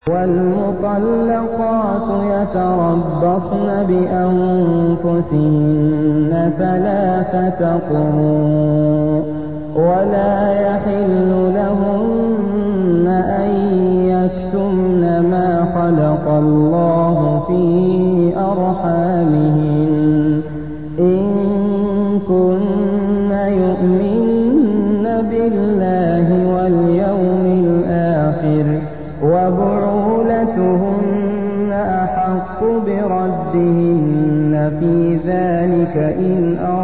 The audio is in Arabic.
وَالْمُطَلَّقَاتُ يَتَرَبَّصْنَ بِأَنفُسِهِنَّ ثَلَاثَةَ قُرُوءٍ ۚ وَلَا يَحِلُّ لَهُنَّ أَن يَكْتُمْنَ مَا خَلَقَ اللَّهُ فِي أَرْحَامِهِنَّ إِن كُنَّ يُؤْمِنَّ بِاللَّهِ وَالْيَوْمِ الْآخِرِ ۚ وَبُعُولَتُهُنَّ أَحَقُّ بِرَدِّهِنَّ فِي ذَٰلِكَ إِنْ